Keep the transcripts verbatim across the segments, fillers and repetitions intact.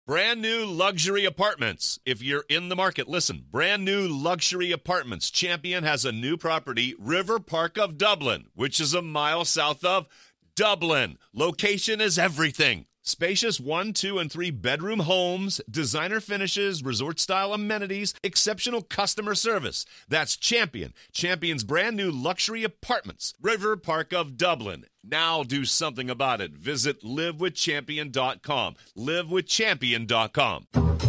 Brand new luxury apartments. If you're in the market, listen. Brand new luxury apartments. Champion has a new property, River Park of Dublin, which is a mile south of Dublin. Location is everything. Spacious one, two, and three bedroom homes, designer finishes, resort-style amenities, exceptional customer service. That's Champion. Champion's brand new luxury apartments. River Park of Dublin. Now do something about it. Visit live with champion dot com. live with champion dot com.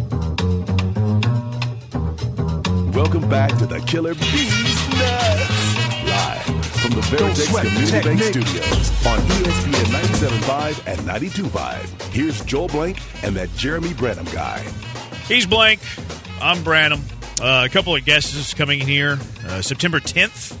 Welcome back to the Killer Bees Nuts. Live from the Veritex Community Bank Studios on E S P N ninety-seven point five and ninety-two point five. Here's Joel Blank and that Jeremy Branham guy. He's Blank. I'm Branham. Uh, a couple of guests coming in here. Uh, September tenth.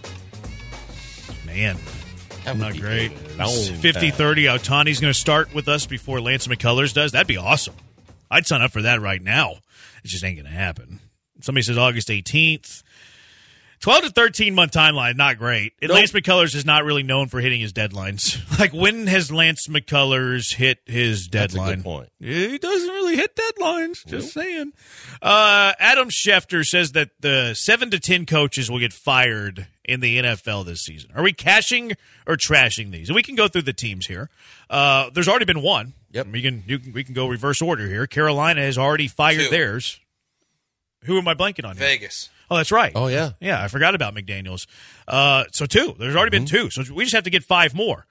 Man, not great. fifty thirty. Ohtani's going to start with us before Lance McCullers does. That'd be awesome. I'd sign up for that right now. It just ain't going to happen. Somebody says August eighteenth. twelve to thirteen month timeline, not great. And nope. Lance McCullers is not really known for hitting his deadlines. Like, when has Lance McCullers hit his deadline? That's a good point. He doesn't really hit deadlines, just nope. saying. Uh, Adam Schefter says that the seven to ten coaches will get fired in the N F L this season. Are we cashing or trashing these? And we can go through the teams here. Uh, there's already been one. Yep. We can, you can we can go reverse order here. Carolina has already fired Two. theirs. Who am I blanking on here? Vegas. Oh, that's right. Oh, yeah. Yeah, I forgot about McDaniels. Uh, so two. There's already mm-hmm. been two. So we just have to get five more.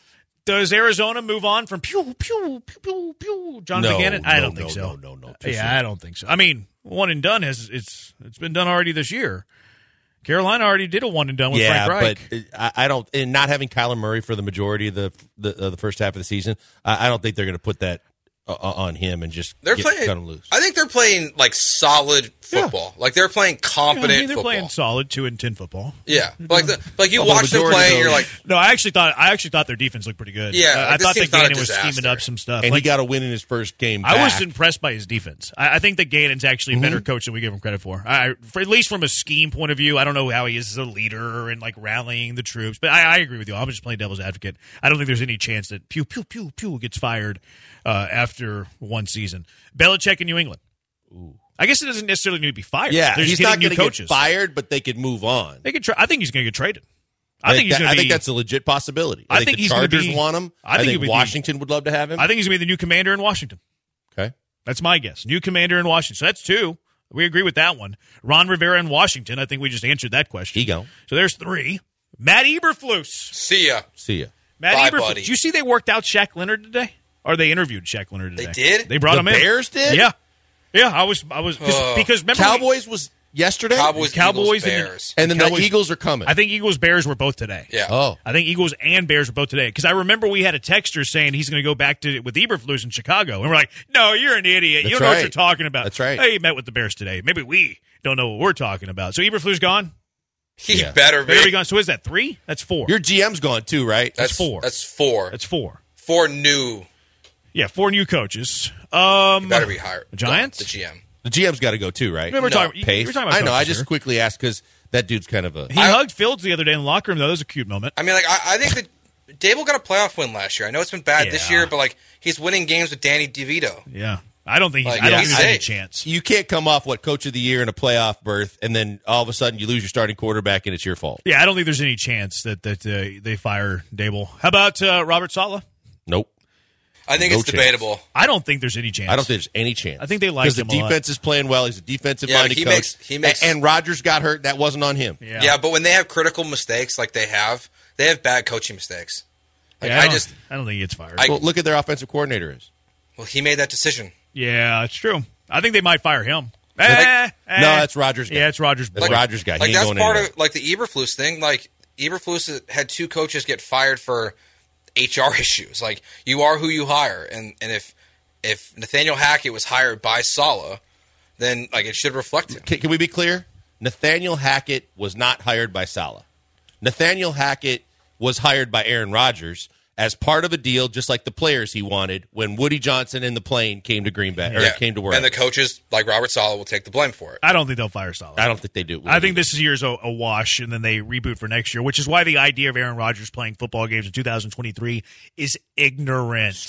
Does Arizona move on from pew, pew, pew, pew, pew, John no, McGannon? I no, don't think no, so. No, no, no. Yeah, soon. I don't think so. I mean, one and done has it's it's been done already this year. Carolina already did a one and done with yeah, Frank Reich. but I, I don't. And not having Kyler Murray for the majority of the the, uh, the first half of the season, I, I don't think they're going to put that uh, on him and just they're get, playing, cut him loose. I think they're playing like solid football. Yeah. Like they're playing competent yeah, I mean, they're football. playing solid two and ten football. Yeah, but like the, like you well, watch the them play, and you're like, no. I actually thought I actually thought their defense looked pretty good. Yeah, uh, like I thought that not Gannon a was scheming disaster. up some stuff, and like, he got a win in his first game. I back. was impressed by his defense. I, I think that Gannon's actually a better mm-hmm. coach than we give him credit for. I, for. At least from a scheme point of view, I don't know how he is as a leader and like rallying the troops, but I, I agree with you. I'm just playing devil's advocate. I don't think there's any chance that pew pew pew pew gets fired uh, after one season. Belichick in New England. Ooh. I guess it doesn't necessarily need to be fired. Yeah, They're he's just not going to get fired, but they could move on. They could. Tra- I think he's going to get traded. I, I think he's that, going to be. I think that's a legit possibility. I, I think, think the he's Chargers be, want him. I think, I think Washington the, would love to have him. I think he's going to be the new commander in Washington. Okay, that's my guess. New commander in Washington. So that's two. We agree with that one. Ron Rivera in Washington. I think we just answered that question. Ego. So there's three. Matt Eberflus. See ya. See ya. Matt Bye, Eberflus. buddy. Did you see they worked out Shaq Leonard today? Or they interviewed Shaq Leonard today? They did? They brought the him in. Bears did? Yeah. Yeah, I was I was cause, Uh, because remember Cowboys we, was yesterday. Cowboys, Cowboys Eagles, and- Bears. and then Cowboys, the Eagles are coming. I think Eagles Bears were both today. Yeah. Oh, I think Eagles and Bears were both today because I remember we had a texter saying he's going to go back to with Eberflus in Chicago, and we're like, "No, you're an idiot. That's you don't know right. what you're talking about." That's right. Hey, he met with the Bears today. Maybe we don't know what we're talking about. So Eberflus gone. He Yeah. better be. Better be gone. So is that three? That's four. your G M's gone too, right? That's four. That's four. That's four. Four new. Yeah, four new coaches. Um, Better be hired. The Giants? The G M. The G M's got to go too, right? We're No. talking, Pace. we're talking about I know. I coaches just here. quickly asked because that dude's kind of a. He I- hugged Fields the other day in the locker room, though. That was a cute moment. I mean, like I, I think that Dable got a playoff win last year. I know it's been bad this Yeah. year, but like he's winning games with Danny DeVito. Yeah. I don't think he's, Like, I don't yeah, think he's there's any safe. chance. You can't come off what coach of the year in a playoff berth, and then all of a sudden you lose your starting quarterback, and it's your fault. Yeah, I don't think there's any chance that that uh, they fire Dable. How about uh, Robert Saleh? Nope. I think No it's chance. debatable. I don't think there's any chance. I don't think there's any chance. I think they like because the him a lot. defense is playing well. He's a defensive Yeah, minded he coach. makes- he makes- A- and Rodgers got hurt. That wasn't on him. Yeah, Yeah. but when they have critical mistakes like they have, they have bad coaching mistakes. Like Yeah, I don't- just, I don't think he gets fired. I- Well, look at their offensive coordinator is. well, he made that decision. yeah, it's true. I think they might fire him. Eh, Like- eh. No, that's Rodgers' guy. Yeah, it's Rodgers' boy. That's Rodgers' guy. He Like ain't that's going part anywhere. of like the Eberflus thing. Like Eberflus had two coaches get fired for H R issues. Like you are who you hire, and and if if Nathaniel Hackett was hired by Saleh, then like it should reflect him. Can, can we be clear? Nathaniel Hackett was not hired by Saleh. Nathaniel Hackett was hired by Aaron Rodgers as part of a deal, just like the players he wanted when Woody Johnson and the plane came to Green Bay or Yeah. came to work. And the coaches like Robert Saleh will take the blame for it. I don't think they'll fire Saleh. I don't think they do. I think this year's a, a wash, and then they reboot for next year, which is why the idea of Aaron Rodgers playing football games in two thousand twenty-three is ignorant. Stupid.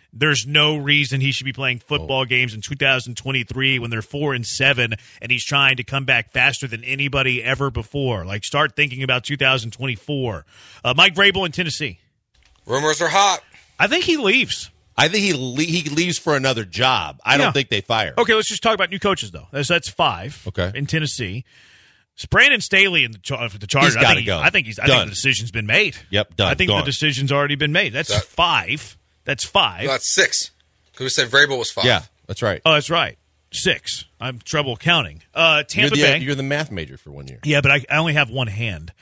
There's no reason he should be playing football oh. games in two thousand twenty-three when they're four and seven, and he's trying to come back faster than anybody ever before. Like, start thinking about two thousand twenty-four. Uh, Mike Vrabel in Tennessee. Rumors are hot. I think he leaves. I think he le- he leaves for another job. I yeah. don't think they fire him. Okay, let's just talk about new coaches, though. That's, that's five okay. in Tennessee. It's Brandon Staley in the, char- the Chargers. He's got to go. go. I think he's. I done. think the decision's been made. Yep, done. I think Gone. the decision's already been made. That's that, five. That's five. No, that's six. Because we said Vrabel was five. Yeah, that's right. Oh, that's right. Six. I'm trouble counting. Uh, Tampa you're the, Bay. You're the math major for one year. Yeah, but I, I only have one hand.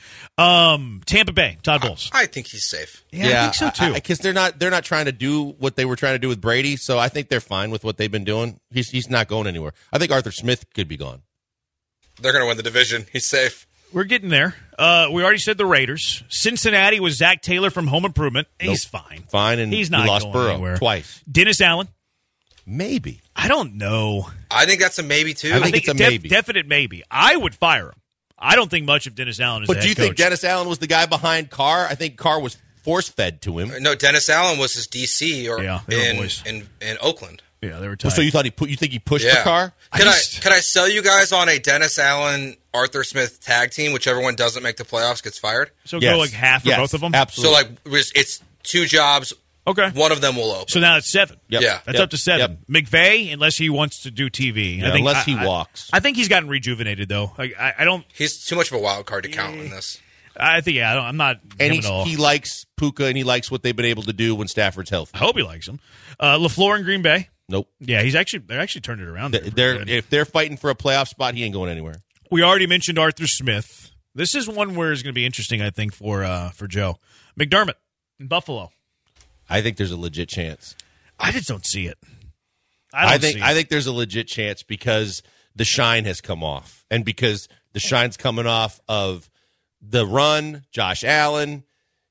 Um, Tampa Bay. Todd Bowles. I, I think he's safe. Yeah, yeah, I think so too. Because they're not they're not trying to do what they were trying to do with Brady. So I think they're fine with what they've been doing. He's he's not going anywhere. I think Arthur Smith could be gone. They're going to win the division. He's safe. We're getting there. Uh, we already said the Raiders. Cincinnati was Zach Taylor from Home Improvement. He's nope. fine. Fine, and he's not he lost going Burrow anywhere. Twice. Dennis Allen. Maybe. I don't know. I think that's a maybe, too. I think, I think it's a def- maybe. Definite maybe. I would fire him. I don't think much of Dennis Allen as But a do you head think coach. Dennis Allen was the guy behind Carr? I think Carr was force-fed to him. No, Dennis Allen was his D C or yeah, in, in in Oakland. Yeah, they were tight. So you thought he put? You think he pushed yeah. for Carr? Could I, just, I could I sell you guys on a Dennis Allen Arthur Smith tag team? Whichever one doesn't make the playoffs gets fired. So yes. go like half for yes. both of them. Absolutely. So like it's two jobs. Okay. One of them will open. So now it's seven. Yep. Yeah. That's yep. up to seven. Yep. McVay, unless he wants to do T V. Yeah, I think, unless he I, walks. I, I think he's gotten rejuvenated, though. Like, I, I don't. He's too much of a wild card to count in this. I think, yeah, I don't, I'm not. And him at all. he likes Puka, and he likes what they've been able to do when Stafford's healthy. I hope he likes him. Uh, LaFleur in Green Bay. Nope. Yeah, he's actually they're actually turned it around. They're, they're if they're fighting for a playoff spot, he ain't going anywhere. We already mentioned Arthur Smith. This is one where it's going to be interesting, I think, for uh, for Joe McDermott in Buffalo. I think there's a legit chance. I just don't see it. I, don't I think see I it. think there's a legit chance because the shine has come off, and because the shine's coming off of the run. Josh Allen,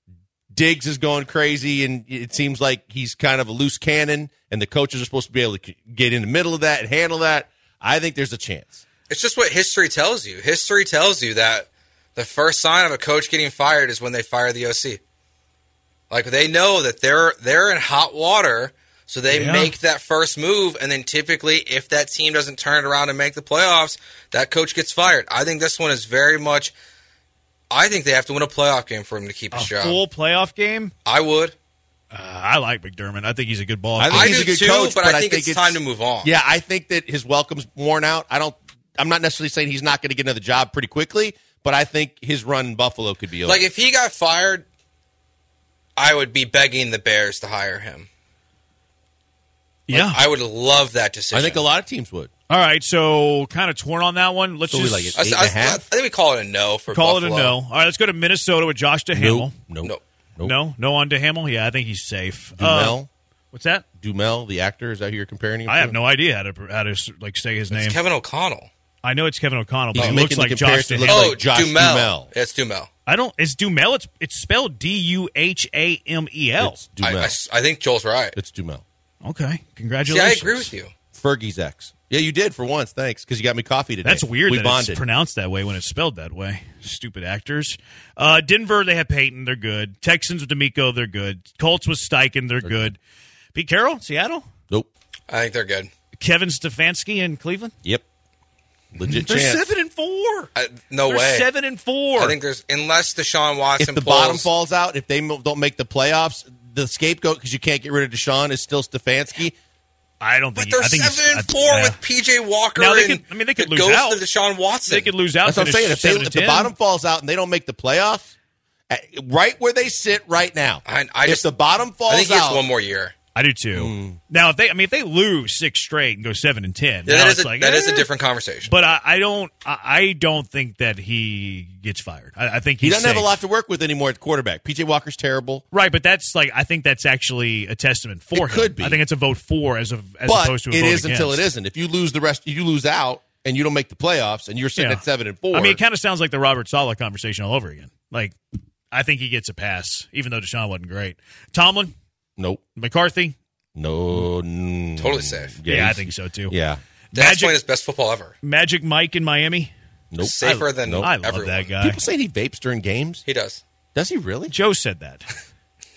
Diggs is going crazy, and it seems like he's kind of a loose cannon. And the coaches are supposed to be able to get in the middle of that and handle that. I think there's a chance. It's just what history tells you. History tells you that the first sign of a coach getting fired is when they fire the O C. Like, they know that they're they're in hot water, so they yeah. make that first move, and then typically, if that team doesn't turn it around and make the playoffs, that coach gets fired. I think this one is very much – I think they have to win a playoff game for him to keep his a job. full playoff game? I would. Uh, I like McDermott. I think he's a good ball. I think I he's do a good too, coach, but, but I I think, think it's, it's time to move on. Yeah, I think that his welcome's worn out. I don't. I'm not necessarily saying he's not going to get another job pretty quickly, but I think his run in Buffalo could be over. Like, if he got fired, I would be begging the Bears to hire him. Like, yeah. I would love that decision. I think a lot of teams would. All right, so kind of torn on that one. Let's So we just like it. I, Eight I, and a half? I think we call it a no for call Buffalo. it a no. All right, let's go to Minnesota with Josh DeHamel. Nope. Nope. Nope. Nope. No, no on DeHamel. Yeah, I think he's safe. Dumel. Uh, what's that? Dumel, the actor, is that who you're comparing him I to? have no idea how to how to like say his name. It's Kevin O'Connell. I know it's Kevin O'Onnell, but He's he making looks the like Josh comparison look DeHamel. Oh, like Josh Dumel. Dumel. It's Dumel. I don't. It's Dumel. It's it's spelled D U H A M E L. It's I, Dumel. I, I think Joel's right. It's Dumel. Okay, See, congratulations. I agree with you. Fergie's ex. Yeah, you did for once. Thanks, because you got me coffee today. That's weird We that bonded. it's pronounced that way when it's spelled that way. Stupid actors. Uh, Denver, they have Peyton. They're good. Texans with D'Amico. They're good. Colts with Steichen. They're, good. Pete Carroll, Seattle. Nope. I think they're good. Kevin Stefanski in Cleveland. Yep. Legit They're chance. seven and four. I, no They're way. Seven and four. I think there's unless Deshaun Watson If the pulls, bottom falls out, if they mo- don't make the playoffs, the scapegoat because you can't get rid of Deshaun is still Stefanski. I don't but think. they're I think he's- seven and I- four yeah. with P J Walker. Now, they and could- I mean, they could the lose ghost out. of Deshaun Watson. They could lose out. That's what I'm finish saying. If, they, seven if and the ten. bottom falls out and they don't make the playoffs, at- right where they sit right now, I, I if just, the bottom falls I think he gets out, one more year. I do too. Mm. Now, if they, I mean, if they lose six straight and go seven and ten, Yeah, now that it's is a, like, that is a eh. different conversation. But I, I don't, I, I don't think that he gets fired. I, I think he he's doesn't have a safe. lot to work with anymore at quarterback. P J Walker's terrible, Right, but that's like I think that's actually a testament for It him. could be. I think it's a vote for as of as but opposed to a it vote is against. until it isn't. If you lose the rest, you lose out and you don't make the playoffs, and you're sitting Yeah. at seven and four. I mean, it kind of sounds like the Robert Saleh conversation all over again. Like, I think he gets a pass, even though Deshaun wasn't great. Tomlin, nope, McCarthy, no, mm, Totally safe. yeah, I he's- think so too. Yeah, That's Magic, playing his best football ever. Magic Mike in Miami. nope. Safer I, than I love everyone. that guy. People say he vapes during games. He does. Does he really? Joe said that.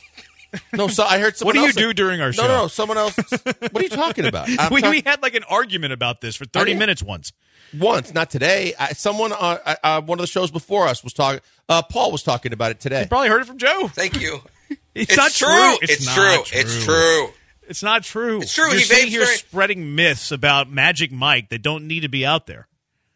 No, so I heard someone What do you else do during our no, show? No, no, someone else. What are you talking about? I'm we, talk- we had like an argument about this for thirty minutes once. Once, not today. I, someone on uh, uh, one of the shows before us was talking. Uh, Paul was talking about it today. You probably heard it from Joe. Thank you. It's, It's not true. true. It's, not true. It's true. It's not true. It's true. You're He sitting vapes here during- spreading myths about Magic Mike that don't need to be out there.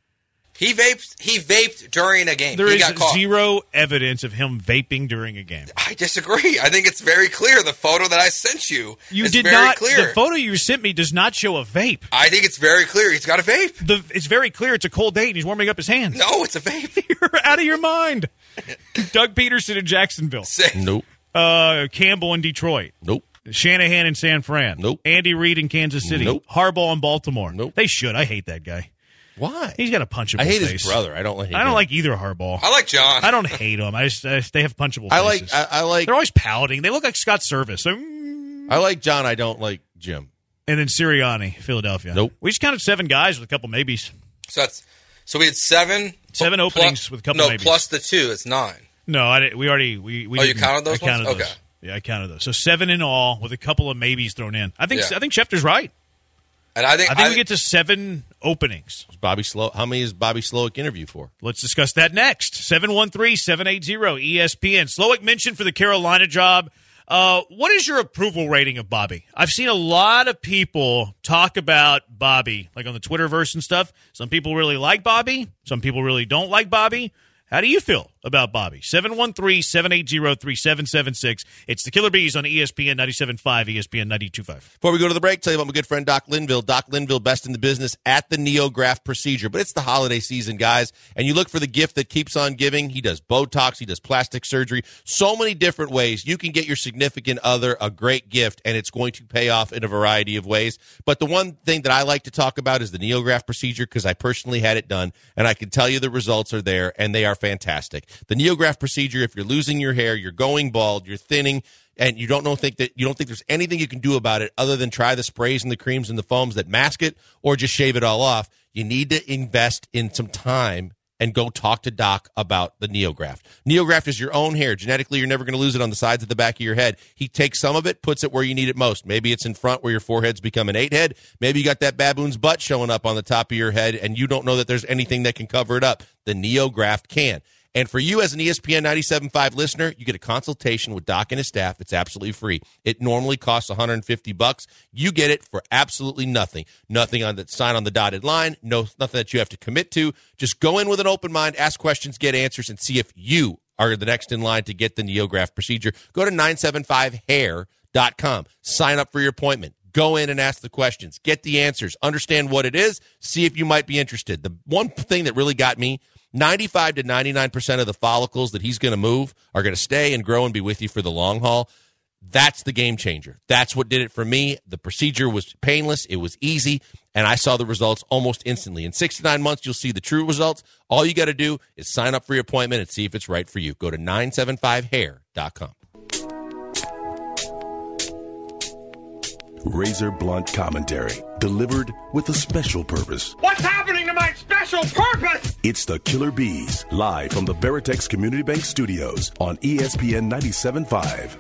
He vaped. He vaped during a game. There he is got caught. zero evidence of him vaping during a game. I disagree. I think it's very clear. The photo that I sent you, You is did very not. clear. The photo you sent me does not show a vape. I think it's very clear. He's got a vape. The, it's very clear. It's a cold day and he's warming up his hands. No, it's a vape. You're out of your mind. Doug Peterson in Jacksonville. Sick. Nope. Uh, Campbell in Detroit. Nope. Shanahan in San Fran. Nope. Andy Reid in Kansas City. Nope. Harbaugh in Baltimore. Nope. They should. I hate that guy. Why? He's got a punchable I hate face. his brother. I don't like. I don't like either Harbaugh. I like John. I don't hate them. I just, I just they have punchable I like. faces. I, I like. They're always pouting. They look like Scott Service. So, mm. I like John. I don't like Jim. And then Sirianni, Philadelphia. Nope. We just counted seven guys with a couple maybes. So that's so we had seven. Seven pl- openings with a couple No, maybes. plus the two. It's nine. No, I didn't, we already we, we Oh, you didn't- counted those I counted ones? those. Okay. Yeah, I counted those. So seven in all with a couple of maybes thrown in. I think Yeah. I think Schefter's right. And I think I think we get to seven openings. Is Bobby Slow. How many is Bobby Slowick interview for? Let's discuss that next. seven one three, seven eight zero, E S P N. Slowick mentioned for the Carolina job. Uh, what is your approval rating of Bobby? I've seen a lot of people talk about Bobby, like on the Twitterverse and stuff. Some people really like Bobby. Some people really don't like Bobby. How do you feel about Bobby? seven one three, seven eight zero, three seven seven six. It's the Killer Bees on E S P N ninety-seven point five, E S P N ninety-two point five. Before we go to the break, tell you about my good friend Doc Linville. Doc Linville, best in the business at the NeoGraft procedure. But it's the holiday season, guys, and you look for the gift that keeps on giving. He does Botox. He does plastic surgery. So many different ways you can get your significant other a great gift, and it's going to pay off in a variety of ways. But the one thing that I like to talk about is the NeoGraft procedure because I personally had it done, and I can tell you the results are there, and they are fantastic. The NeoGraft procedure, if you're losing your hair, you're going bald, you're thinning, and you don't know think that you don't think there's anything you can do about it other than try the sprays and the creams and the foams that mask it or just shave it all off, you need to invest in some time and go talk to Doc about the NeoGraft. NeoGraft is your own hair. Genetically, you're never going to lose it on the sides of the back of your head. He takes some of it, puts it where you need it most. Maybe it's in front where your forehead's become an eight head. Maybe you got that baboon's butt showing up on the top of your head and you don't know that there's anything that can cover it up. The NeoGraft can. And for you as an E S P N ninety-seven point five listener, you get a consultation with Doc and his staff. It's absolutely free. It normally costs one hundred fifty bucks. You get it for absolutely nothing. Nothing on the sign on the dotted line. No, nothing that you have to commit to. Just go in with an open mind, ask questions, get answers, and see if you are the next in line to get the NeoGraft procedure. Go to nine seven five hair dot com. Sign up for your appointment. Go in and ask the questions. Get the answers. Understand what it is. See if you might be interested. The one thing that really got me, ninety-five to ninety-nine percent of the follicles that he's going to move are going to stay and grow and be with you for the long haul. That's the game changer. That's what did it for me. The procedure was painless. It was easy, and I saw the results almost instantly. In six to nine months, you'll see the true results. All you got to do is sign up for your appointment and see if it's right for you. Go to nine seven five hair dot com. Razor blunt commentary delivered with a special purpose. What's happening to my special purpose? It's the Killer Bees, live from the Veritex Community Bank Studios on E S P N ninety-seven point five.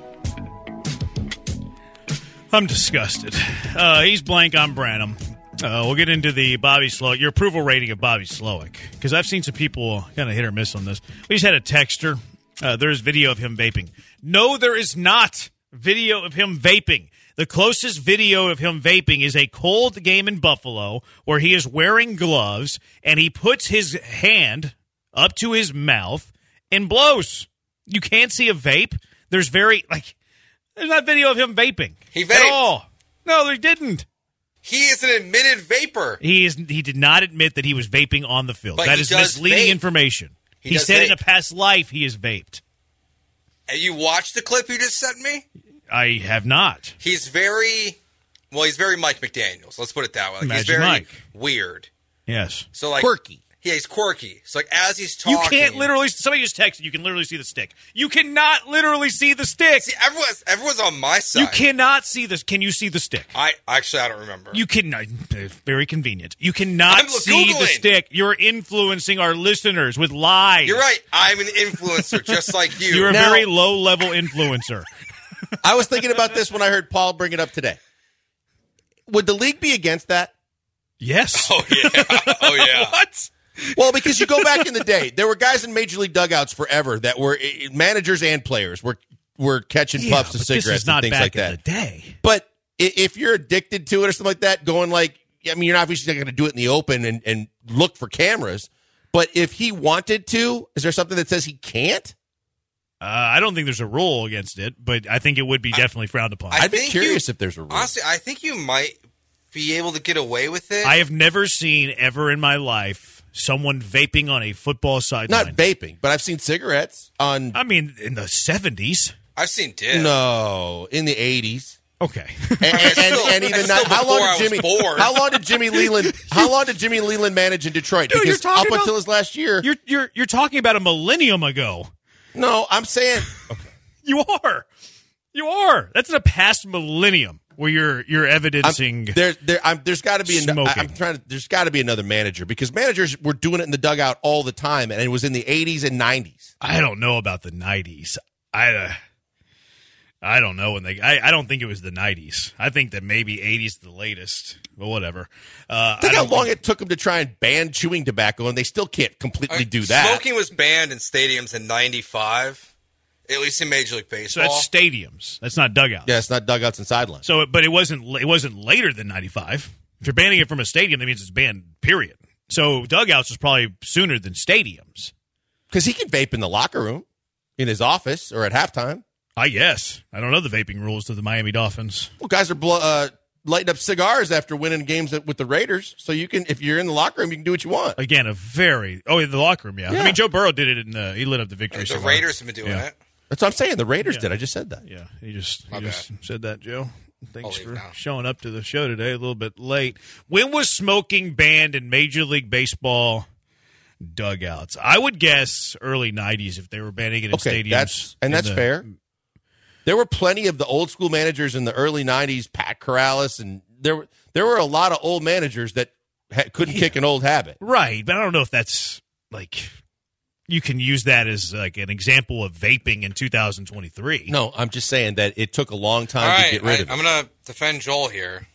I'm disgusted. Uh, he's blank. I'm Branham. Uh, we'll get into the Bobby Slowick, your approval rating of Bobby Slowick, because I've seen some people kind of hit or miss on this. We just had a texter. Uh, there's video of him vaping. No, there is not video of him vaping. The closest video of him vaping is a cold game in Buffalo where he is wearing gloves and he puts his hand up to his mouth and blows. You can't see a vape. There's very, like, there's not video of him vaping. He At vaped. all. No, he didn't. He is an admitted vapor. He is. He did not admit that he was vaping on the field. But That he is does misleading vape. information. He, He does said in a vape. past life he has vaped. And you watched the clip you just sent me? I have not. He's very, well, he's very Mike McDaniels. Let's put it that way. Like, he's Magic very Mike. weird. Yes. So like Quirky. Yeah, he's quirky. So like as he's You talking, can't literally. Somebody just texted. You can literally see the stick. You cannot literally see the stick. see everyone's everyone's on my side. You cannot see this. Can you see the stick? I actually I don't remember. You cannot. Very convenient. You cannot I'm see Googling. the stick. You're influencing our listeners with lies. You're right. I'm an influencer, just like you. You're a Now- very low level influencer. I was thinking about this when I heard Paul bring it up today. Would the league be against that? Yes. Oh, yeah. Oh, yeah. What? Well, because you go back in the day, there were guys in Major League dugouts forever that were managers and players were were catching Yeah, puffs of but cigarettes this is not and things back like in that. the day. But if you're addicted to it or something like that, going like, I mean, you're obviously not going to do it in the open and, and look for cameras. But if he wanted to, is there something that says he can't? Uh, I don't think there's a rule against it, but I think it would be definitely frowned upon. I I'd be think curious you- if there's a rule. Honestly, I think you might be able to get away with it. I have never seen ever in my life someone vaping on a football sideline. Not vaping, but I've seen cigarettes on. I mean, in the seventies. I've seen dip. No, in the eighties. Okay. And, and, and, still- and even that's now, still how long before I did was Jimmy? born. How long did Jimmy Leland? How long did Jimmy Leland manage in Detroit? Dude, because you're talking up about- until his last year, You're you're you're talking about a millennium ago. no, I'm saying You are. You are. That's in a past millennium where you're you're evidencing. I'm, there, there, I'm, there's got to be. An, I, Smoking. I'm trying to. There's got to be another manager because managers were doing it in the dugout all the time, and it was in the eighties and nineties. I don't know about the nineties. I uh, I don't know when they. I, I don't think it was the nineties. I think that maybe eighties the latest. But whatever. Uh, Think I how don't long think- it took them to try and ban chewing tobacco, and they still can't completely Uh, do that. Smoking was banned in stadiums in ninety-five, at least in Major League So Baseball. that's stadiums. That's not dugouts. Yeah, it's not dugouts and sidelines. So, but it wasn't. It wasn't later than ninety-five. If you're banning it from a stadium, that means it's banned. Period. So dugouts was probably sooner than stadiums. Because he can vape in the locker room, in his office, or at halftime. I guess. I don't know the vaping rules to the Miami Dolphins. Well, guys are blow, uh, lighting up cigars after winning games with the Raiders. So you can, if you're in the locker room, you can do what you want. Again, a very oh in the locker room. Yeah, Yeah. I mean Joe Burrow did it in the he lit up the victory. the cigar. Raiders have been doing Yeah. it. That's what I'm saying. The Raiders Yeah. did. I just said that. Yeah, he just My he just said that, Joe. Thanks I'll leave for now. showing up to the show today a little bit late. When was smoking banned in Major League Baseball dugouts? I would guess early nineties if they were banning it in Okay, stadiums. that's and in that's the- fair. There were plenty of the old school managers in the early nineties, Pat Corrales, and there were there were a lot of old managers that ha- couldn't kick an old habit. Right, but I don't know if that's like you can use that as like an example of vaping in two thousand twenty-three. No, I'm just saying that it took a long time All to right, get rid I, of it. I'm going to defend Joel here.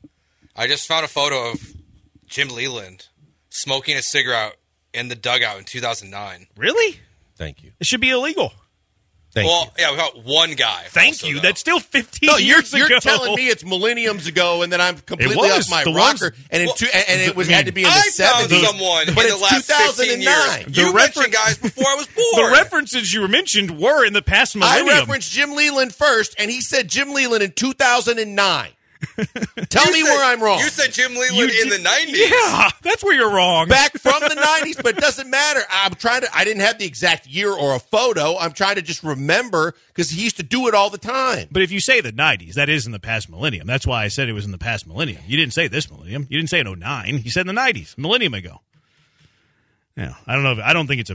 I just found a photo of Jim Leland smoking a cigarette in the dugout in two thousand nine. Really? Thank you. It should be illegal. Thank well, you. yeah, we got one guy. Thank also, you. though. That's still fifteen No, you're, years you're ago. telling me it's millenniums ago, and then I'm completely was. off my The rocker, ones- and in Well, two, and, and it was I mean, had to be in the I found seventies. someone but in the it's last fifteen years. 2009. The You refer- mentioned guys before I was born. The references you mentioned were in the past I millennium. referenced Jim Leland first, and he said Jim Leland in two thousand nine. Tell You me said- where I'm wrong. You said Jim Leland You in did- the nineties. Yeah, that's where you're wrong. Back from the nineties, but it doesn't matter. I'm trying to. I didn't have the exact year or a photo. I'm trying to just remember because he used to do it all the time. But if you say the nineties, that is in the past millennium. That's why I said it was in the past millennium. You didn't say this millennium. You didn't say in oh nine. You said in the nineties, millennium ago. Yeah, I don't know. If, I don't think it's a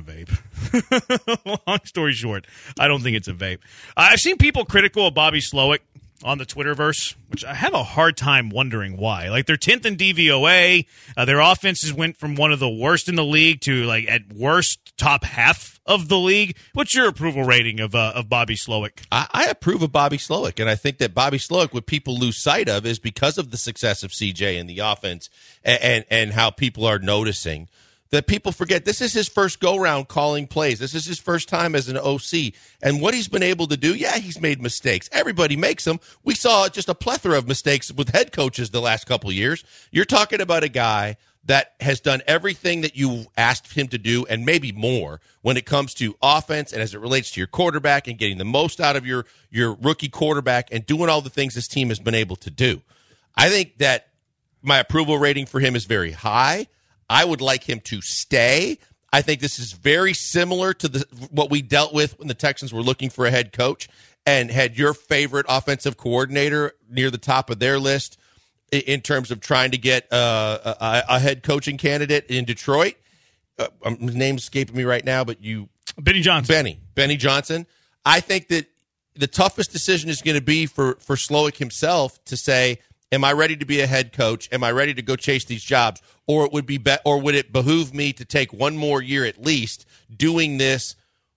vape. Long story short, I don't think it's a vape. I've seen people critical of Bobby Slowick on the Twitterverse, which I have a hard time wondering why. Like, they're tenth in D V O A. Uh, their offenses went from one of the worst in the league to, like, at worst, top half of the league. What's your approval rating of uh, of Bobby Slowick? I, I approve of Bobby Slowick, and I think that Bobby Slowick, what people lose sight of, is because of the success of C J in the offense and and, and how people are noticing. That people forget this is his first go-round calling plays. This is his first time as an O C. And what he's been able to do, yeah, he's made mistakes. Everybody makes them. We saw just a plethora of mistakes with head coaches the last couple of years. You're talking about a guy that has done everything that you asked him to do and maybe more when it comes to offense and as it relates to your quarterback and getting the most out of your, your rookie quarterback and doing all the things this team has been able to do. I think that my approval rating for him is very high. I would like him to stay. I think this is very similar to the what we dealt with when the Texans were looking for a head coach and had your favorite offensive coordinator near the top of their list in terms of trying to get uh, a, a head coaching candidate in Detroit. Uh, um, his name's escaping me right now, but you Benny Johnson. Benny. Benny Johnson. I think that the toughest decision is going to be for, for Slowick himself to say, am I ready to be a head coach? Am I ready to go chase these jobs? Or it would be, be or would it behoove me to take one more year at least doing this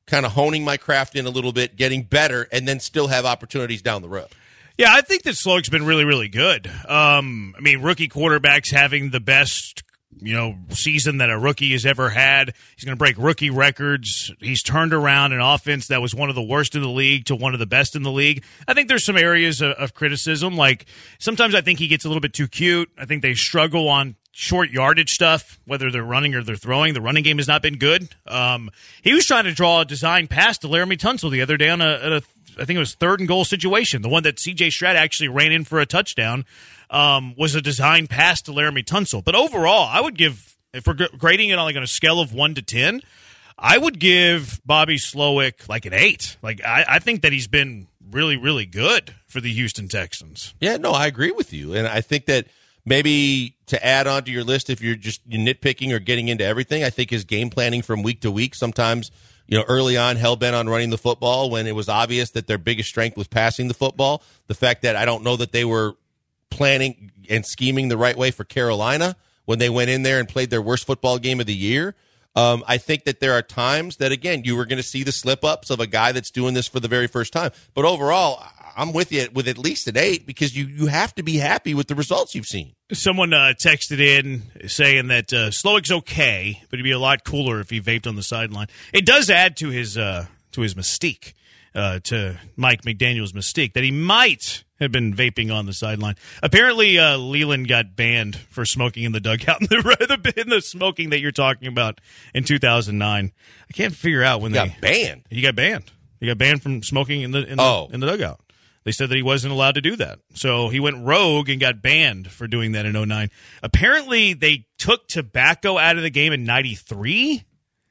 kind of honing my craft in a little bit, getting better, and then still have opportunities down the road. Yeah, I think that Slowick's been really, really good. Um, I mean, rookie quarterbacks having the best, you know, season that a rookie has ever had. He's going to break rookie records. He's turned around an offense that was one of the worst in the league to one of the best in the league. I think there's some areas of, of criticism. Like, sometimes I think he gets a little bit too cute. I think they struggle on short yardage stuff, whether they're running or they're throwing. The running game has not been good. Um, he was trying to draw a design pass to Laramie Tunsil the other day on a, at a I think it was third and goal situation. The one that C J Stroud actually ran in for a touchdown um, was a design pass to Laramie Tunsil. But overall, I would give, if we're grading it on like on a scale of one to ten, I would give Bobby Slowik like an eight. Like I, I think that he's been really, really good for the Houston Texans. Yeah, no, I agree with you. And I think that maybe to add on to your list, if you're just nitpicking or getting into everything, I think his game planning from week to week sometimes, you know, early on, hell-bent on running the football when it was obvious that their biggest strength was passing the football. The fact that I don't know that they were planning and scheming the right way for Carolina when they went in there and played their worst football game of the year. Um, I think that there are times that, again, you were going to see the slip-ups of a guy that's doing this for the very first time. But overall, I'm with you with at least an eight because you, you have to be happy with the results you've seen. Someone uh, texted in saying that uh, Slowik's okay, but he'd be a lot cooler if he vaped on the sideline. It does add to his uh, to his mystique, uh, to Mike McDaniel's mystique, that he might have been vaping on the sideline. Apparently, uh, Leland got banned for smoking in the dugout in the, in the smoking that you're talking about in two thousand nine. I can't figure out when he they got banned. He got banned. He got banned from smoking in the in the, oh. in the dugout. They said that he wasn't allowed to do that. So he went rogue and got banned for doing that in oh nine. Apparently, they took tobacco out of the game in ninety-three,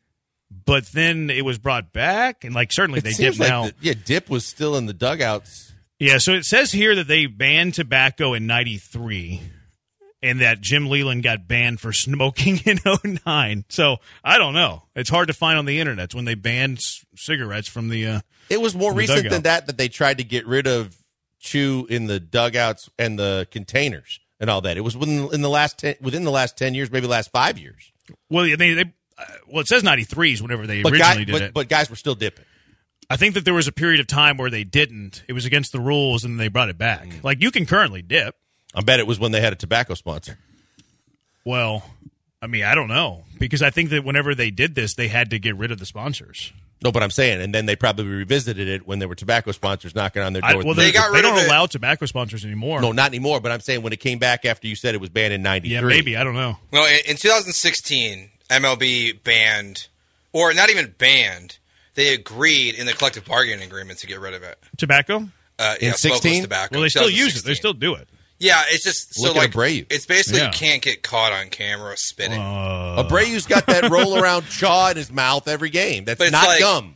but then it was brought back. And, like, certainly it they seems dip like now. The, yeah, Dip was still in the dugouts. Yeah, so it says here that they banned tobacco in ninety-three and that Jim Leland got banned for smoking in oh nine. So I don't know. It's hard to find on the internet when they banned c- cigarettes from the uh, It was more recent dugout. than that that they tried to get rid of chew in the dugouts and the containers and all that. It was within in the last ten, within the last ten years, maybe the last five years. Well, I mean, they, uh, well, it says ninety-three is whenever they But, originally guy, did but, it. but guys were still dipping. I think that there was a period of time where they didn't. It was against the rules, and then they brought it back. Mm. Like, you can currently dip. I bet it was when they had a tobacco sponsor. Well, I mean, I don't know. Because I think that whenever they did this, they had to get rid of the sponsors. No, but I'm saying, and then they probably revisited it when there were tobacco sponsors knocking on their door. I, well, They they, got they rid don't of it. allow tobacco sponsors anymore. no, not anymore, but I'm saying when it came back after you said it was banned in ninety-three. Yeah, maybe. I don't know. No, in, in two thousand sixteen, M L B banned, or not even banned, they agreed in the collective bargaining agreement to get rid of it. Tobacco? Uh, yeah, In sixteen? smokeless tobacco. Well, they still use it. They twenty sixteen. still do it. Yeah, it's just so Look at like Abreu. it's basically Yeah. you can't get caught on camera spitting. Uh, Abreu's got that roll around chaw in his mouth every game. That's But it's not like- gum.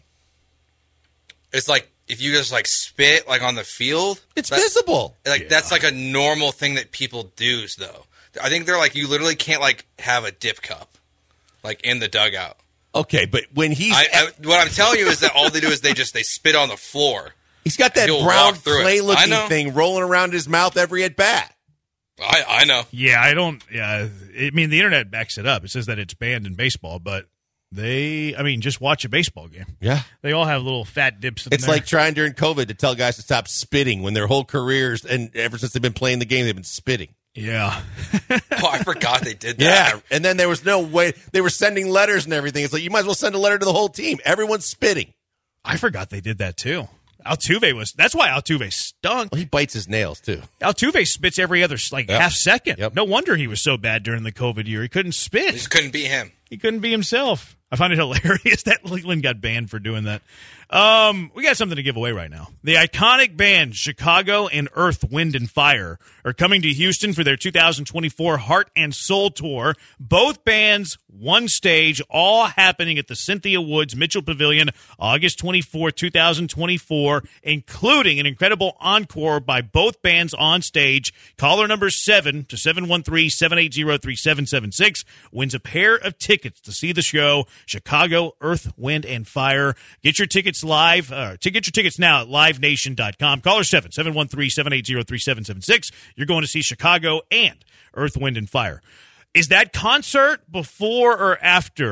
It's like if you just like spit like on the field, It's that- visible. Like that's like a normal thing that people do. Though I think they're like you literally can't like have a dip cup like in the dugout. Okay, but when he's I, I, what I'm telling you is that all they do is they just they spit on the floor. he's got that he'll brown walk through it. clay I looking know. thing rolling around his mouth every at bat. I, I know. yeah, I don't. Yeah, I mean, the internet backs it up. It says that it's banned in baseball, but they, I mean, just watch a baseball game. Yeah. They all have little fat dips in It's there. like trying during COVID to tell guys to stop spitting when their whole careers and ever since they've been playing the game, they've been spitting. Yeah. Oh, I forgot they did Yeah. that. And then there was no way they were sending letters and everything. It's like you might as well send a letter to the whole team. Everyone's spitting. I forgot they did that too. Altuve was, that's why Altuve stunk. Well, he bites his nails too. Altuve spits every other, like, Yep. half second. Yep. No wonder he was so bad during the COVID year. He couldn't They spit. just couldn't beat him. He couldn't be himself. I find it hilarious that Leland got banned for doing that. Um, we got something to give away right now. The iconic bands Chicago and Earth, Wind and Fire are coming to Houston for their two thousand twenty-four Heart and Soul Tour. Both bands, one stage, all happening at the Cynthia Woods Mitchell Pavilion, August twenty-fourth, twenty twenty-four, including an incredible encore by both bands on stage. Caller number seven to seven one three, seven eight zero, three seven seven six wins a pair of tickets to see the show, Chicago, Earth, Wind, and Fire. Get your tickets live. Uh, to get your tickets now at live nation dot com. Caller seven, seven one three, seven eight zero, three seven seven six. You're going to see Chicago and Earth, Wind, and Fire. Is that concert before or after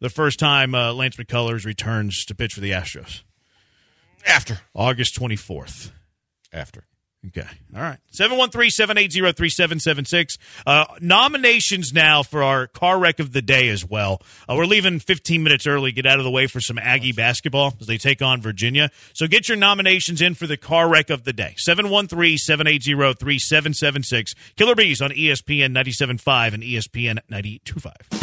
the first time uh, Lance McCullers returns to pitch for the Astros? After. August twenty-fourth. After. Okay. All right. seven one three, seven eight zero, three seven seven six. Uh, nominations now for our car wreck of the day as well. Uh, we're leaving fifteen minutes early, get out of the way for some Aggie basketball as they take on Virginia. So get your nominations in for the car wreck of the day. seven one three, seven eight zero, three seven seven six. Killer Bees on E S P N ninety-seven point five and E S P N ninety-two point five.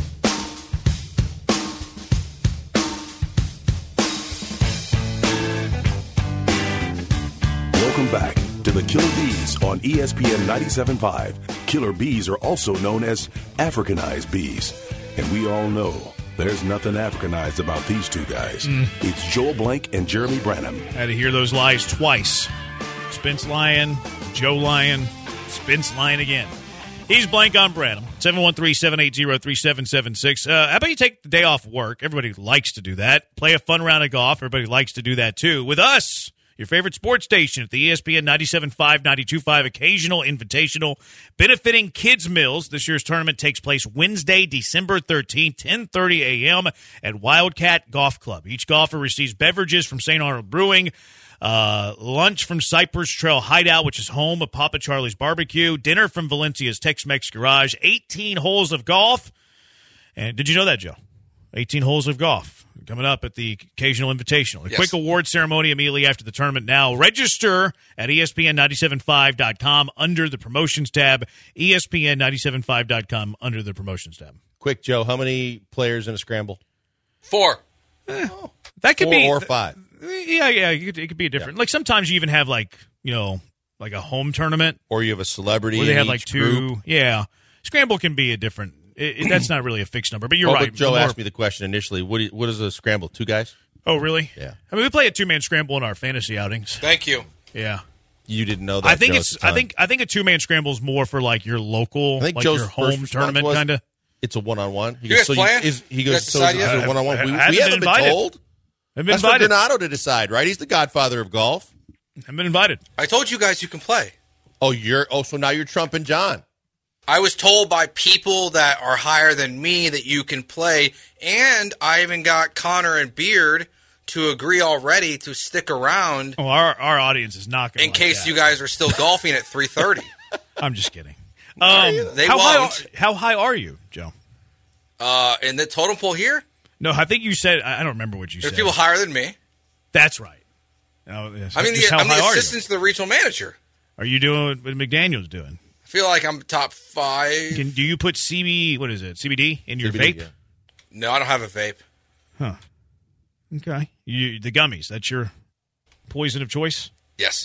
Welcome back to the Killer Bees on E S P N ninety-seven point five. Killer bees are also known as Africanized bees. And we all know there's nothing Africanized about these two guys. Mm. It's Joel Blank and Jeremy Branham. Had to hear those lies twice. Spence Lyon, Joe Lyon, Spence Lyon again. He's Blank on Branham. seven one three, seven eight zero, three seven seven six. Uh, how about you take the day off work? Everybody likes to do that. Play a fun round of golf. Everybody likes to do that too. With us, your favorite sports station at the E S P N ninety-seven point five, ninety-two point five Occasional Invitational, benefiting Kids Mills. This year's tournament takes place Wednesday, December thirteenth, ten thirty a.m. at Wildcat Golf Club. Each golfer receives beverages from Saint Arnold Brewing, uh, lunch from Cypress Trail Hideout, which is home of Papa Charlie's Barbecue, dinner from Valencia's Tex-Mex Garage, eighteen holes of golf. And did you know that, Joe? eighteen holes of golf coming up at the Occasional Invitational. A yes. quick award ceremony immediately after the tournament. Now register at E S P N ninety-seven point five dot com under the promotions tab. E S P N ninety-seven point five dot com under the promotions tab. Quick, Joe, how many players in a scramble? Four. Eh, that could Four be or five. Yeah, yeah, it could, it could be a different. Yeah. Like sometimes you even have like you know like a home tournament, or you have a celebrity. Where they in have each like two. Group. Yeah, scramble can be a different. It, it, that's not really a fixed number, but you're well, right. But Joe more, asked me the question initially. What, do you, what is a scramble? Two guys? Oh, really? Yeah. I mean, we play a two man scramble in our fantasy outings. Thank you. Yeah. You didn't know that. I think Joe, it's. I think. I think a two man scramble is more for like your local, I think like Joe's your home tournament kind of. It's a one on one. You guys so playing? You, is, he You goes. guys So decide is yet? it one on one. I- We, I we haven't haven't been been invited. told. I've been That's invited. for Donato to decide, right? He's the godfather of golf. I've been invited. I told you guys you can play. Oh, you're. Oh, so now you're trumping John. I was told by people that are higher than me that you can play, and I even got Connor and Beard to agree already to stick around Oh, our our audience is not going. in case you guys are still golfing at three thirty. I'm just kidding. Um, They how won't. high? Are, how high are you, Joe? Uh, in the totem pole here, No, I think you said. I I don't remember what you there's said. people higher than me. That's right. Oh, yes. I mean, Just the, how I'm the high are you? assistant to the regional manager. Are you doing what McDaniel's doing? I feel like I'm top five. Can do you put C B? What is it? C B D in your C B D, vape? yeah. No, I don't have a vape. Huh. Okay. You the gummies. That's your poison of choice. Yes.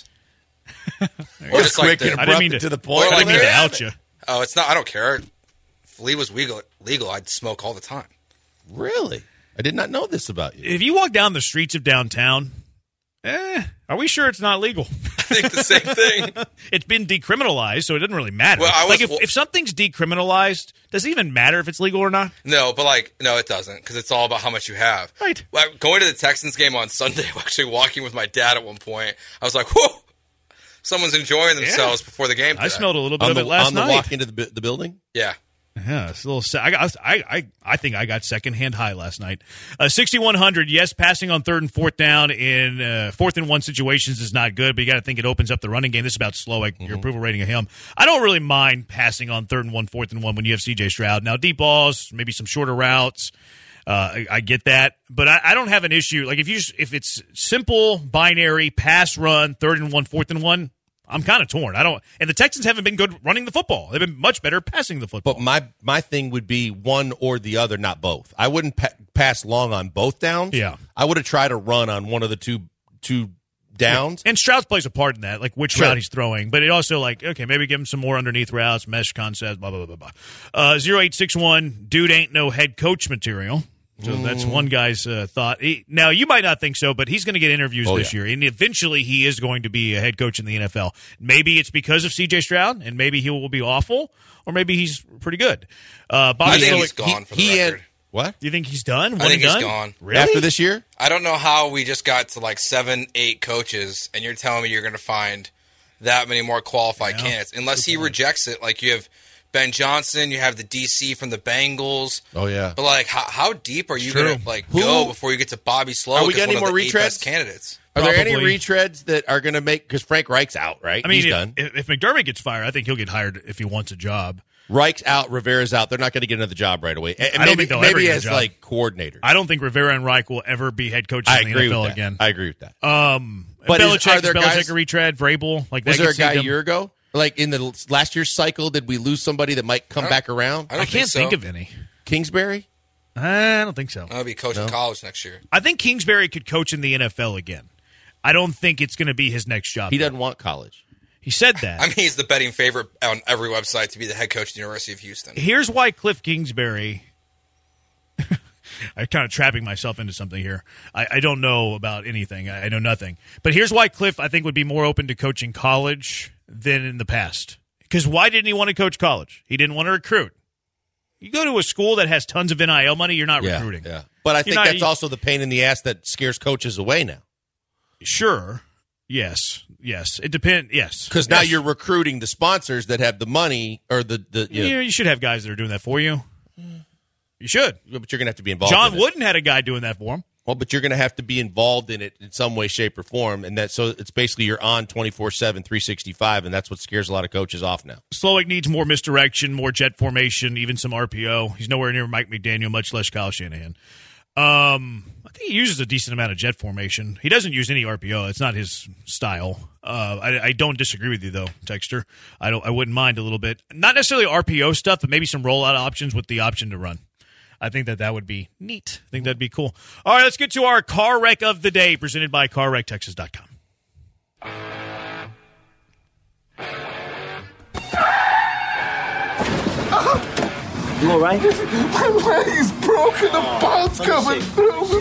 Or just like quick the- and I didn't mean abrupt to- to the point. I didn't mean to Yeah. out you. Oh, it's not. I don't care. If weed was legal, legal, I'd smoke all the time. Really? I did not know this about you. If you walk down the streets of downtown, eh, are we sure it's not legal? I think the same thing. It's been decriminalized, so it doesn't really matter. Well, I was- like if, if something's decriminalized, does it even matter if it's legal or not? No, but like, no, it doesn't, because it's all about how much you have. Right. Well, going to the Texans game on Sunday, actually walking with my dad at one point, I was like, whoa, someone's enjoying themselves before the game today. I smelled a little bit on of the, it last on the night. walk into the, bu- the building? Yeah. Yeah, it's a little. sa- I got. I. I. I think I got secondhand high last night. Uh, sixty-one hundred. Yes, passing on third and fourth down in uh, fourth and one situations is not good, but you got to think it opens up the running game. This is about Slowick. Your approval rating of him. I don't really mind passing on third and one, fourth and one when you have C J Stroud. Now deep balls, maybe some shorter routes. Uh, I, I get that, but I, I don't have an issue. Like if you just, if it's simple binary pass run, third and one, fourth and one. I'm kind of torn. I don't, and the Texans haven't been good running the football. They've been much better passing the football. But my my thing would be one or the other, not both. I wouldn't pa- pass long on both downs. Yeah. I would have tried to run on one of the two two downs. And Stroud plays a part in that, like which Sure. route he's throwing. But it also, like, okay, maybe give him some more underneath routes, mesh concepts, blah, blah, blah, blah, blah. Uh, zero eight six one, dude ain't no head coach material. So that's one guy's uh, thought. He, now, you might not think so, but he's going to get interviews Oh, this yeah. year. And eventually he is going to be a head coach in the N F L. Maybe it's because of C J Stroud, and maybe he will be awful, or maybe he's pretty good. Uh, Bobby I think Slowick- he's gone for the he record. had what you think he's done? One I think and he's done? gone. Really? after this year? I don't know how we just got to like seven, eight coaches, and you're telling me you're going to find that many more qualified Yeah. candidates. Unless he rejects it, like you have Ben Johnson. You have the D C from the Bengals. Oh, yeah. But, like, how, how deep are you True. going to, like, Who- go before you get to Bobby Slowick Are we as getting one any of more the eight retreads? best candidates? Are there any Probably. retreads that are going to make – because Frank Reich's out, right? I mean, He's if, done. if, if McDermott gets fired, I think he'll get hired if he wants a job. Reich's out, Rivera's out. They're not going to get another job right away. And I don't maybe think they'll ever maybe get a as, job. like, coordinator. I don't think Rivera and Reich will ever be head coaches I in the agree N F L with that. again. I agree with that. Um, But is- Belichick, are there is Belichick guys- a retread? Vrabel? Like, Was that there a could see guy a them- year ago? Like, in the last year's cycle, did we lose somebody that might come back around? I don't I can't think, think so. of any. Kingsbury? I don't think so. I'll be coaching college next year. I think Kingsbury could coach in the N F L again. I don't think it's going to be his next job. He doesn't want college. He said that. I mean, he's the betting favorite on every website to be the head coach of the University of Houston. Here's why Cliff Kingsbury. I'm kind of trapping myself into something here. I, I don't know about anything. I, I know nothing. But here's why Cliff, I think, would be more open to coaching college than in the past. Because why didn't he want to coach college? He didn't want to recruit. You go to a school that has tons of N I L money, you're not Yeah, recruiting. yeah. But I You're think not- that's you- also the pain in the ass that scares coaches away now. Sure. Yes. Yes. It depends. Yes. Because now Yes. you're recruiting the sponsors that have the money or the, the you know, You, you should have guys that are doing that for you. You should. but you're going to have to be involved John in it. Wooden had a guy doing that for him. Well, but you're going to have to be involved in it in some way, shape, or form. And that so it's basically you're on twenty-four seven, three sixty-five, and that's what scares a lot of coaches off now. Slowick needs more misdirection, more jet formation, even some R P O. He's nowhere near Mike McDaniel, much less Kyle Shanahan. Um, I think he uses a decent amount of jet formation. He doesn't use any R P O. It's not his style. Uh, I, I don't disagree with you though, Texter. I don't. I wouldn't mind a little bit. Not necessarily R P O stuff, but maybe some rollout options with the option to run. I think that that would be neat. I think that'd be cool. All right, let's get to our car wreck of the day, presented by car wreck texas dot com. You all right? My leg's broken. The bone's coming through.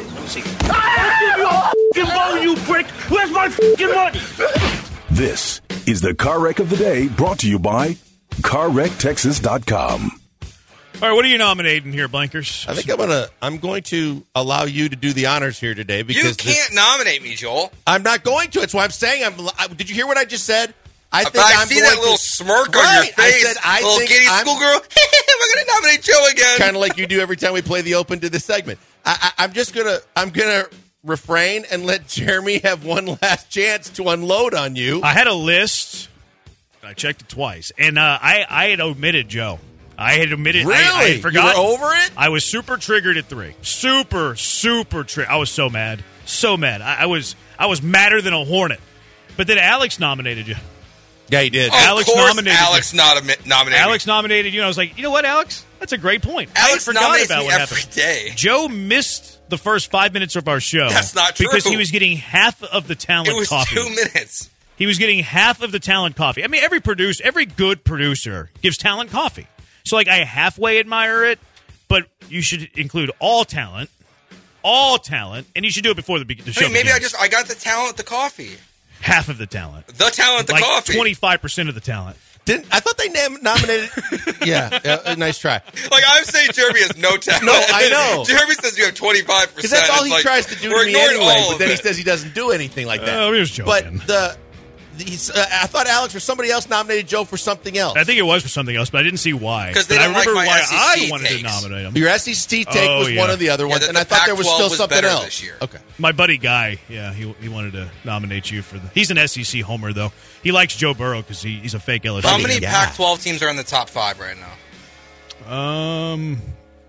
Fucking bone, you prick! Where's my fucking money? This is the Car Wreck of the Day, brought to you by car wreck texas dot com. All right, what are you nominating here, Blankers? I think I'm gonna I'm going to allow you to do the honors here today because You this- can't nominate me, Joel. I'm not going to. It's why I'm saying I'm. I, did you hear what I just said? I But think I I'm see going that little to, smirk Right, on your I face. said I little think giddy I'm- schoolgirl. We're going to nominate Joe again. kind of like you do every time we play the open to this segment. I, I, I'm just gonna I'm gonna refrain and let Jeremy have one last chance to unload on you. I had a list. I checked it twice, and uh, I I had omitted Joe. I had omitted. Really? I, I had forgotten. You were over it? I was super triggered at three. Super, super triggered. I was so mad, so mad. I, I was I was madder than a hornet. But then Alex nominated you. Yeah, he did. Of Alex course nominated Alex not nominated Alex nominated you, and I was like, you know what, Alex? That's a great point. I had Alex forgot nominates about me what every happened. day. Joe missed the first five minutes of our show. That's not true. Because he was getting half of the talent It was coffee. two minutes. He was getting half of the talent coffee. I mean, every producer, every good producer gives talent coffee. So, like, I halfway admire it, but you should include all talent, all talent, and you should do it before the, be- the show I mean, maybe I begins. just I got the talent, the coffee, half of the talent, the talent, the like coffee. twenty-five percent of the talent. Didn't I thought they nam- nominated? yeah, yeah, nice try. Like I'm saying, Jeremy has no talent. No, I know. Jeremy says you have twenty-five percent. Because that's all he like, tries to do we're to me ignoring anyway. all But of then he it. says he doesn't do anything like that. Oh, he was joking. But the, he's, uh, I thought Alex or somebody else nominated Joe for something else. I think it was for something else, but I didn't see why. 'Cause they But I don't like remember my why S E C I wanted takes. to nominate him. Your S E C take Oh, was yeah. one of the other ones, the- and I the thought there was Pac still twelve was something better else. this year. Okay. My buddy Guy, yeah, he he wanted to nominate you for the. He's an S E C homer though. He likes Joe Burrow because he, he's a fake L S U. How many Yeah. Pac twelve teams are in the top five right now? Um,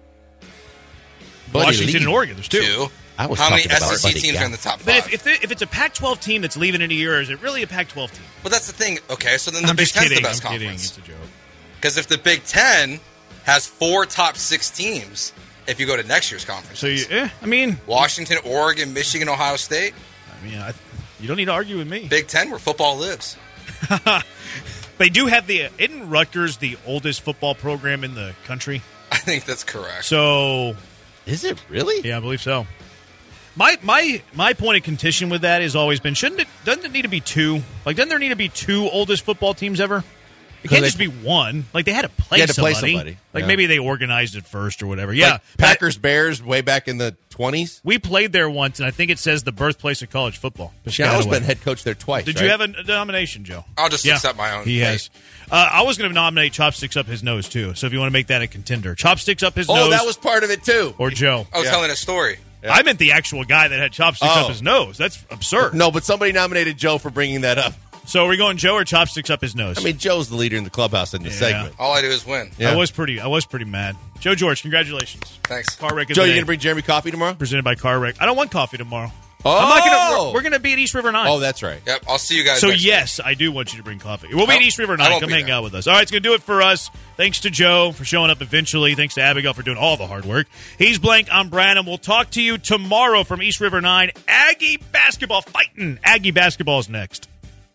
Buddy Washington Lee. and Oregon. There's two. Two. I was How many talking about S E C Buddy teams Guy. are in the top But five? if if, there- if it's a Pac twelve team that's leaving in a year, is it really a Pac twelve team? Well, that's the thing. Okay, so then the I'm Big just Ten's kidding. the best I'm kidding. conference. It's a joke. Because if the Big Ten has four top six teams, if you go to next year's conference, So you, eh, I mean, Washington, Oregon, Michigan, Ohio State, I mean, I, you don't need to argue with me. Big Ten, where football lives. They do have the. Isn't Rutgers the oldest football program in the country? I think that's correct. So Is it really? yeah, I believe so. My my my point of contention with that has always been: shouldn't it? Doesn't it need to be two? Like, doesn't there need to be two oldest football teams ever? It can't they- just be one. Like, they had to play They had to play somebody. somebody. Like, Yeah. maybe they organized it first or whatever. Yeah. Like Packers Bears way back in the twenties. We played there once, and I think it says the birthplace of college football. Shal's Piscataway. been head coach there twice. Did right? you have a, a nomination, Joe? I'll just Yeah. accept my own. He fate. has. Uh, I was going to nominate Chopsticks up his nose, too. So if you want to make that a contender. Chopsticks up his Oh, nose that was part of it too. or Joe. I was Yeah. telling a story. I meant the actual guy that had chopsticks Oh. up his nose. That's absurd. No, but somebody nominated Joe for bringing that up. So are we going Joe or chopsticks up his nose? I mean, Joe's the leader in the clubhouse in this Yeah. segment. All I do is win. Yeah. I was pretty. I was pretty mad. Joe George, congratulations. Thanks. Car wreck of Joe, the you day. going to bring Jeremy coffee tomorrow? presented by Car Wreck. I don't want coffee tomorrow. Oh, I'm not gonna. We're, we're going to be at East River Nine. oh, that's right. Yep. I'll see you guys. So next yes, I do want you to bring coffee. We'll be at Nope, East River I Nine. won't Come be hang there. out with us. All right, it's going to do it for us. Thanks to Joe for showing up eventually. Thanks to Abigail for doing all the hard work. He's Blank. I'm Branham. We'll talk to you tomorrow from East River Nine. Aggie basketball fighting. Aggie basketball is next.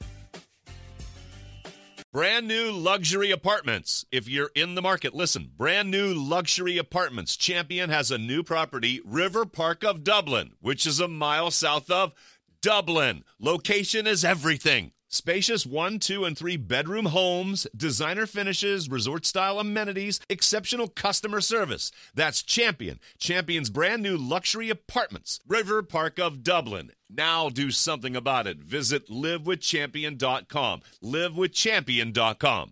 Brand new luxury apartments. If you're in the market, listen. Brand new luxury apartments. Champion has a new property, River Park of Dublin, which is a mile south of Dublin. Location is everything. Spacious one, two, and three bedroom homes, designer finishes, resort-style amenities, exceptional customer service. That's Champion. Champion's brand new luxury apartments, River Park of Dublin. Now do something about it. Visit live with champion dot com. live with champion dot com.